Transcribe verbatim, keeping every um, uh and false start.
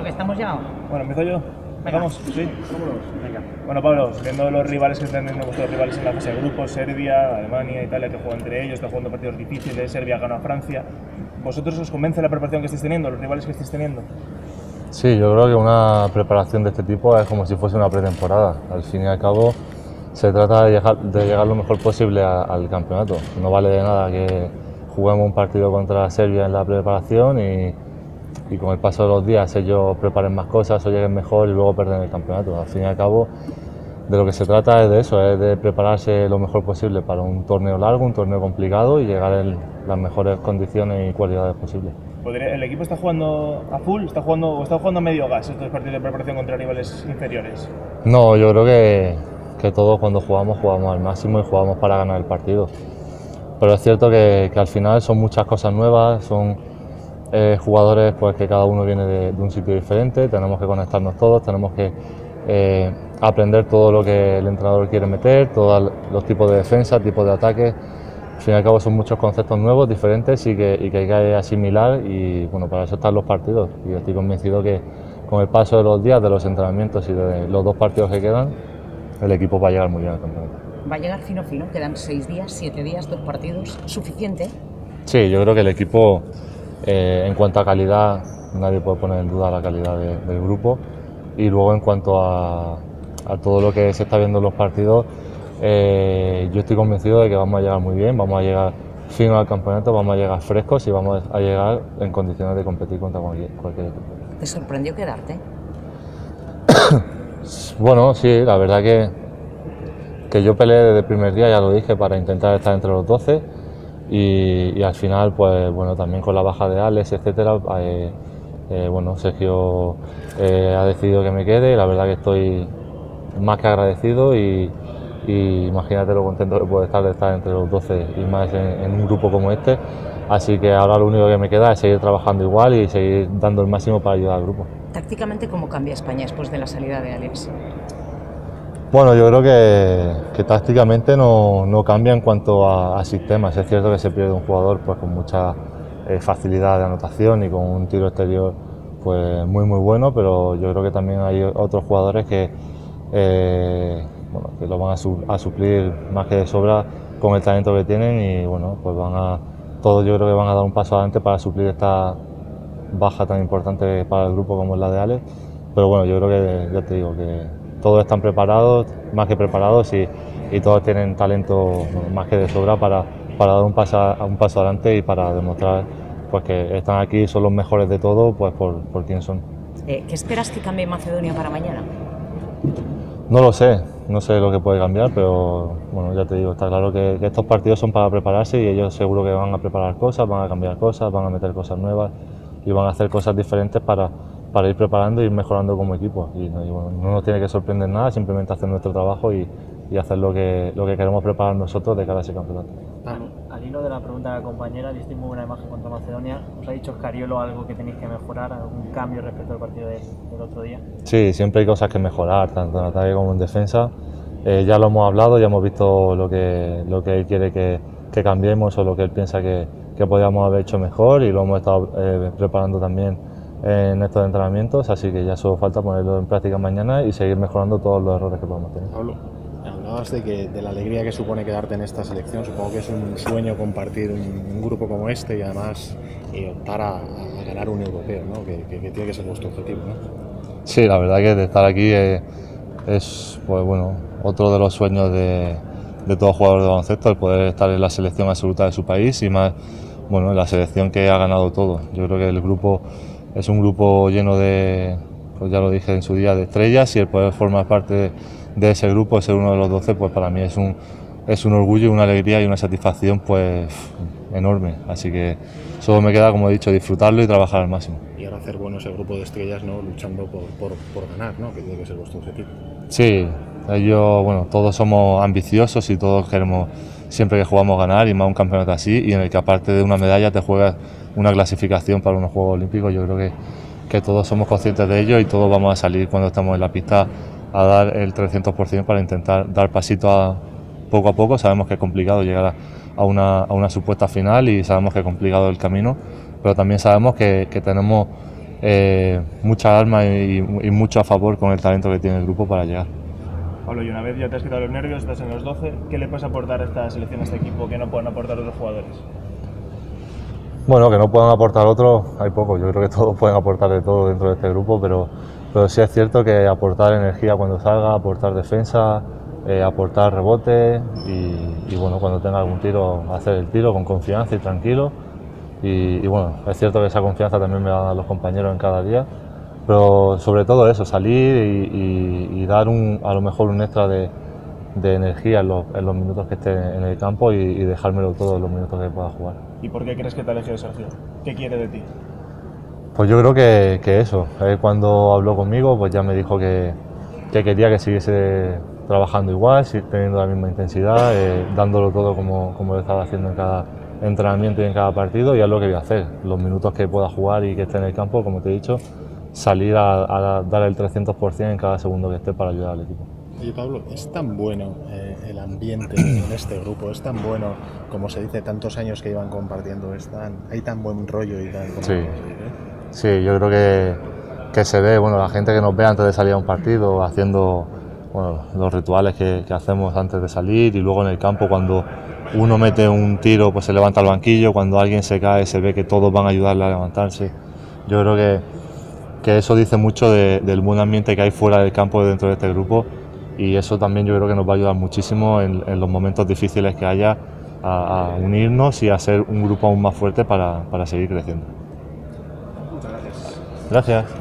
Bueno, que estamos ya. Bueno, ¿empiezo yo? Venga. ¿Vamos? ¿Sí? Venga. Bueno, Pablo, viendo los rivales que están teniendo vuestros rivales en la fase de grupos, Serbia, Alemania, Italia, que juegan entre ellos, están jugando partidos difíciles, Serbia ganó a Francia. ¿Vosotros os convence la preparación que estáis teniendo, los rivales que estáis teniendo? Sí, yo creo que una preparación de este tipo es como si fuese una pretemporada. Al fin y al cabo, se trata de llegar, de llegar lo mejor posible a, al campeonato. No vale de nada que juguemos un partido contra Serbia en la preparación y, y con el paso de los días ellos preparen más cosas o lleguen mejor y luego perden el campeonato. Al fin y al cabo, de lo que se trata es de eso, es de prepararse lo mejor posible para un torneo largo, un torneo complicado y llegar en las mejores condiciones y cualidades posibles. ¿El equipo está jugando a full, está jugando, o está jugando a medio gas estos partidos de preparación contra rivales inferiores? No, yo creo que, que todos cuando jugamos, jugamos al máximo y jugamos para ganar el partido. Pero es cierto que, que al final son muchas cosas nuevas, son eh, jugadores pues, que cada uno viene de, de un sitio diferente, tenemos que conectarnos todos, tenemos que eh, aprender todo lo que el entrenador quiere meter, todos los tipos de defensa, tipos de ataques. Al fin y al cabo son muchos conceptos nuevos, diferentes y que, y que hay que asimilar y bueno, para eso están los partidos y estoy convencido que con el paso de los días, de los entrenamientos y de los dos partidos que quedan, el equipo va a llegar muy bien al campeonato. Va a llegar fino fino, quedan seis días, siete días, dos partidos, ¿suficiente? Sí, yo creo que el equipo eh, en cuanto a calidad, nadie puede poner en duda la calidad de, del grupo y luego en cuanto a, a todo lo que se está viendo en los partidos, Eh, yo estoy convencido de que vamos a llegar muy bien, vamos a llegar fino al campeonato, vamos a llegar frescos y vamos a llegar en condiciones de competir contra cualquier, cualquier equipo. ¿Te sorprendió quedarte? Bueno, sí, la verdad que, que yo peleé desde el primer día, ya lo dije, para intentar estar entre los doce y, y al final, pues bueno, también con la baja de Alex, etcétera, eh, eh, bueno, Sergio eh, ha decidido que me quede y la verdad que estoy más que agradecido y y imagínate lo contento que puedo estar de estar entre los doce y más en, en un grupo como este, así que ahora lo único que me queda es seguir trabajando igual y seguir dando el máximo para ayudar al grupo. Tácticamente, ¿cómo cambia España después de la salida de Alex? Bueno, yo creo que, que tácticamente no, no cambia en cuanto a, a sistemas. Es cierto que se pierde un jugador pues, con mucha eh, facilidad de anotación y con un tiro exterior pues, muy muy bueno, pero yo creo que también hay otros jugadores que eh, Bueno, que lo van a, su, a suplir más que de sobra con el talento que tienen y bueno, pues van a, todos yo creo que van a dar un paso adelante para suplir esta baja tan importante para el grupo como es la de Alex, pero bueno, yo creo que, ya te digo, que todos están preparados, más que preparados y, y todos tienen talento bueno, más que de sobra para, para dar un paso, un paso adelante y para demostrar pues, que están aquí, son los mejores de todo, pues por, por quién son. Eh, ¿Qué esperas que cambie Macedonia para mañana? No lo sé, no sé lo que puede cambiar, pero bueno, ya te digo, está claro que, que estos partidos son para prepararse y ellos seguro que van a preparar cosas, van a cambiar cosas, van a meter cosas nuevas y van a hacer cosas diferentes para, para ir preparando y ir mejorando como equipo. Y, y bueno, no nos tiene que sorprender nada, simplemente hacer nuestro trabajo y, y hacer lo que, lo que queremos preparar nosotros de cara a ese campeonato. Al hilo de la pregunta de la compañera, disteis muy buena imagen contra Macedonia. ¿Os ha dicho Scariolo algo que tenéis que mejorar, algún cambio respecto al partido del, del otro día? Sí, siempre hay cosas que mejorar, tanto en ataque como en defensa. Eh, ya lo hemos hablado, ya hemos visto lo que, lo que él quiere que, que cambiemos o lo que él piensa que, que podríamos haber hecho mejor y lo hemos estado eh, preparando también en estos entrenamientos, así que ya solo falta ponerlo en práctica mañana y seguir mejorando todos los errores que podemos tener. Pablo, hablabas de, que, de la alegría que supone quedarte en esta selección. Supongo que es un sueño compartir un, un grupo como este y además eh, optar a, a ganar un europeo, ¿no? que, que, que tiene que ser vuestro objetivo, ¿no? Sí, la verdad que de estar aquí eh, es pues, bueno, otro de los sueños de, de todo jugador de baloncesto, el poder estar en la selección absoluta de su país y más bueno, en la selección que ha ganado todo. Yo creo que el grupo es un grupo lleno de, pues ya lo dije en su día, de estrellas y el poder formar parte de, de ese grupo, ser uno de los doce, pues para mí es un, es un orgullo, una alegría y una satisfacción pues enorme. Así que solo me queda, como he dicho, disfrutarlo y trabajar al máximo. Y ahora hacer bueno ese grupo de estrellas, ¿no? Luchando por, por, por ganar, ¿no? Que tiene que ser vuestro objetivo. Sí, ellos, bueno, todos somos ambiciosos y todos queremos siempre que jugamos ganar y más un campeonato así y en el que aparte de una medalla te juegas una clasificación para unos Juegos Olímpicos. Yo creo que, que todos somos conscientes de ello y todos vamos a salir cuando estamos en la pista a dar el trescientos por ciento para intentar dar pasito a, poco a poco. Sabemos que es complicado llegar a, a, una, a una supuesta final y sabemos que es complicado el camino, pero también sabemos que, que tenemos eh, mucha alma y, y mucho a favor con el talento que tiene el grupo para llegar. Pablo, y una vez ya te has quitado los nervios, estás en los doce, ¿qué le puedes aportar a esta selección, a este equipo que no pueden aportar otros jugadores? Bueno, que no puedan aportar otros, hay poco. Yo creo que todos pueden aportar de todo dentro de este grupo, pero, pero sí es cierto que aportar energía cuando salga, aportar defensa, eh, aportar rebote y, y bueno, cuando tenga algún tiro, hacer el tiro con confianza y tranquilo. Y, y bueno, es cierto que esa confianza también me la dan los compañeros en cada día, pero sobre todo eso, salir y, y, y dar un, a lo mejor un extra de, de energía en los, en los minutos que esté en el campo y, y dejármelo todo en los minutos que pueda jugar. ¿Y por qué crees que te ha elegido Sergio? ¿Qué quiere de ti? Pues yo creo que, que eso, él cuando habló conmigo pues ya me dijo que, que quería que siguiese trabajando igual, teniendo la misma intensidad, eh, dándolo todo como, como lo estaba haciendo en cada entrenamiento y en cada partido, y es lo que voy a hacer. Los minutos que pueda jugar y que esté en el campo, como te he dicho, salir a, a dar el trescientos por ciento en cada segundo que esté para ayudar al equipo. Oye Pablo, es tan bueno eh, el ambiente en este grupo, es tan bueno, como se dice, tantos años que iban compartiendo, es tan, hay tan buen rollo y tan... Sí, sí, yo creo que, que se ve, bueno, la gente que nos ve antes de salir a un partido, haciendo bueno, los rituales que, que hacemos antes de salir, y luego en el campo cuando uno mete un tiro pues se levanta el banquillo, cuando alguien se cae se ve que todos van a ayudarle a levantarse. Yo creo que, que eso dice mucho de, del buen ambiente que hay fuera del campo dentro de este grupo, y eso también yo creo que nos va a ayudar muchísimo en, en los momentos difíciles que haya a, a unirnos y a ser un grupo aún más fuerte para, para seguir creciendo. Muchas gracias. Gracias.